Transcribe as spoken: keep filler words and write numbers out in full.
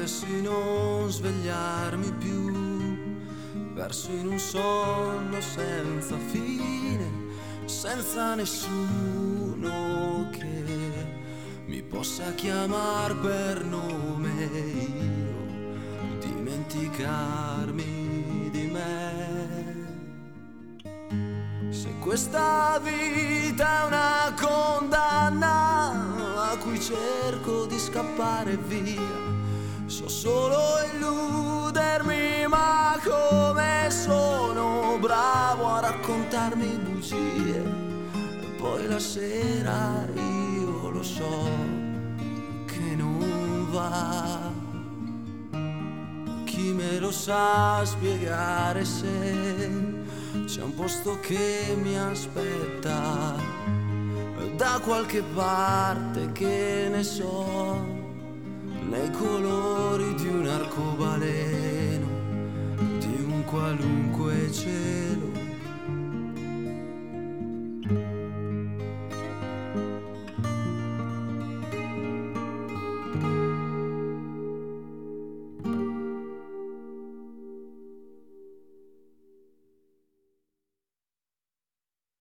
potessi non svegliarmi più, perso in un sonno senza fine, senza nessuno che mi possa chiamar per nome, io dimenticarmi di me. Se questa vita è una condanna a cui cerco di scappare via, so solo illudermi, ma come sono bravo a raccontarmi bugie, e poi la sera io lo so che non va. Chi me lo sa spiegare se c'è un posto che mi aspetta da qualche parte, che ne so, nei colori